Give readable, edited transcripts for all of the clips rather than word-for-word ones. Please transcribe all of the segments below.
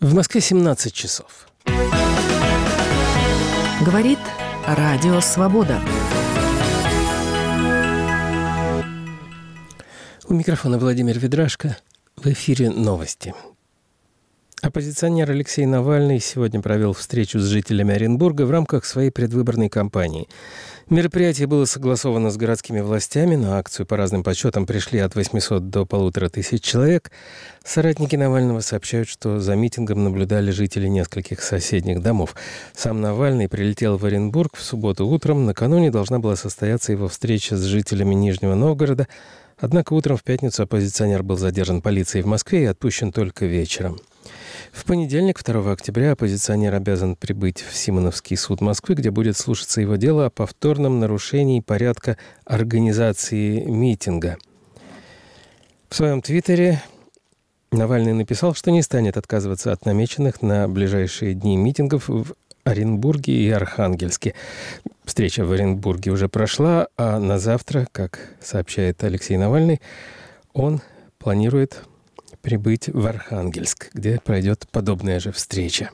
В Москве 17 часов. Говорит Радио Свобода. У микрофона Владимир Ведрашко. В эфире новости. Оппозиционер Алексей Навальный сегодня провел встречу с жителями Оренбурга в рамках своей предвыборной кампании. Мероприятие было согласовано с городскими властями. На акцию по разным подсчетам пришли от 800 до 1500 человек. Соратники Навального сообщают, что за митингом наблюдали жители нескольких соседних домов. Сам Навальный прилетел в Оренбург в субботу утром. Накануне должна была состояться его встреча с жителями Нижнего Новгорода. Однако утром в пятницу оппозиционер был задержан полицией в Москве и отпущен только вечером. В понедельник, 2 октября, оппозиционер обязан прибыть в Симоновский суд Москвы, где будет слушаться его дело о повторном нарушении порядка организации митинга. В своем твиттере Навальный написал, что не станет отказываться от намеченных на ближайшие дни митингов в Оренбурге и Архангельске. Встреча в Оренбурге уже прошла, а на завтра, как сообщает Алексей Навальный, он планирует прибыть в Архангельск, где пройдет подобная же встреча.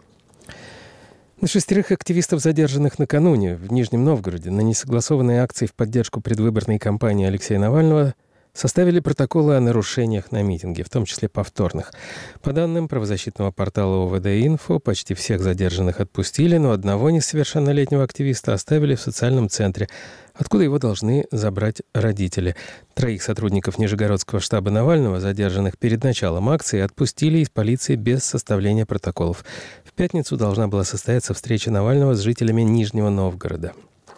На 6 активистов, задержанных накануне в Нижнем Новгороде на несогласованной акции в поддержку предвыборной кампании Алексея Навального, составили протоколы о нарушениях на митинге, в том числе повторных. По данным правозащитного портала ОВД-Инфо, почти всех задержанных отпустили, но одного несовершеннолетнего активиста оставили в социальном центре, откуда его должны забрать родители. 3 сотрудников Нижегородского штаба Навального, задержанных перед началом акции, отпустили из полиции без составления протоколов. В пятницу должна была состояться встреча Навального с жителями Нижнего Новгорода.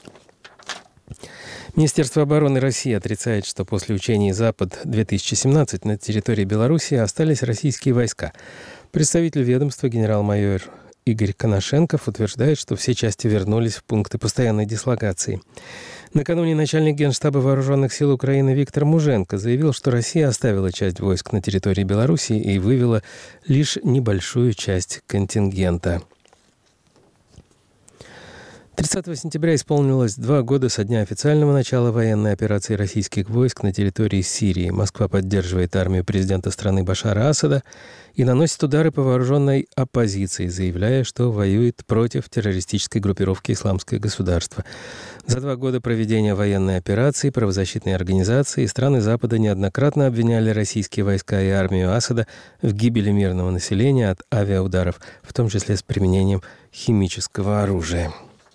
Министерство обороны России отрицает, что после учений «Запад-2017» на территории Белоруссии остались российские войска. Представитель ведомства генерал-майор Игорь Коношенков утверждает, что все части вернулись в пункты постоянной дислокации. Накануне начальник Генштаба Вооруженных сил Украины Виктор Муженко заявил, что Россия оставила часть войск на территории Белоруссии и вывела лишь небольшую часть контингента. 30 сентября исполнилось 2 года со дня официального начала военной операции российских войск на территории Сирии. Москва поддерживает армию президента страны Башара Асада и наносит удары по вооруженной оппозиции, заявляя, что воюет против террористической группировки «Исламское государство». За 2 года проведения военной операции правозащитные организации и страны Запада неоднократно обвиняли российские войска и армию Асада в гибели мирного населения от авиаударов, в том числе с применением химического оружия.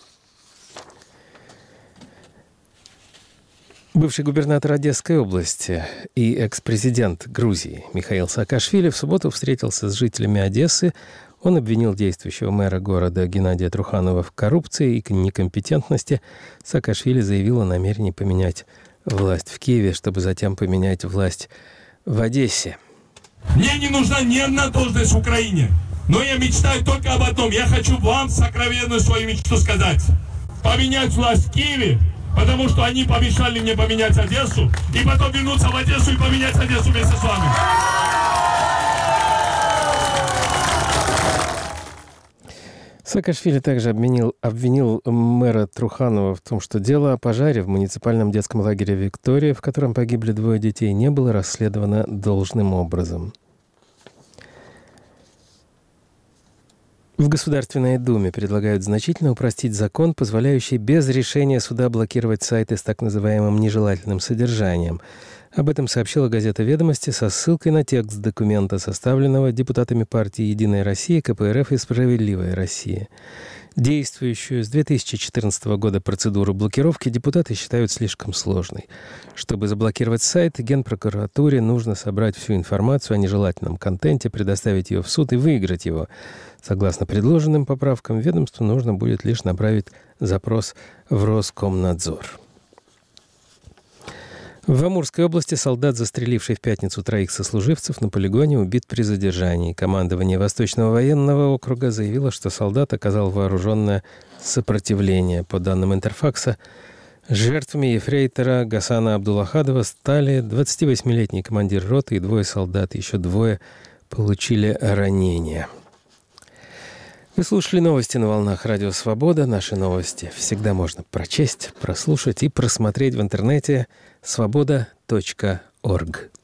Бывший губернатор Одесской области и экс-президент Грузии Михаил Саакашвили в субботу встретился с жителями Одессы. Он обвинил действующего мэра города Геннадия Труханова в коррупции и некомпетентности. Саакашвили заявил о намерении поменять власть в Киеве, чтобы затем поменять власть в Одессе. Мне не нужна ни одна должность в Украине, но я мечтаю только об одном. Я хочу вам сокровенную свою мечту сказать. Поменять власть в Киеве, потому что они помешали мне поменять Одессу, и потом вернуться в Одессу и поменять Одессу вместе с вами. Саакашвили также обвинил мэра Труханова в том, что дело о пожаре в муниципальном детском лагере «Виктория», в котором погибли 2 детей, не было расследовано должным образом. В Государственной Думе предлагают значительно упростить закон, позволяющий без решения суда блокировать сайты с так называемым нежелательным содержанием. Об этом сообщила газета «Ведомости» со ссылкой на текст документа, составленного депутатами партии «Единая Россия», КПРФ и «Справедливая Россия». Действующую с 2014 года процедуру блокировки депутаты считают слишком сложной. Чтобы заблокировать сайт, Генпрокуратуре нужно собрать всю информацию о нежелательном контенте, предоставить ее в суд и выиграть его. Согласно предложенным поправкам, ведомству нужно будет лишь направить запрос в Роскомнадзор. В Амурской области солдат, застреливший в пятницу 3 сослуживцев, на полигоне убит при задержании. Командование Восточного военного округа заявило, что солдат оказал вооруженное сопротивление. По данным Интерфакса, жертвами ефрейтора Гасана Абдулахадова стали 28-летний командир роты и 2 солдат. Еще 2 получили ранения. Вы слушали новости на волнах Радио Свобода. Наши новости всегда можно прочесть, прослушать и просмотреть в интернете свобода.орг.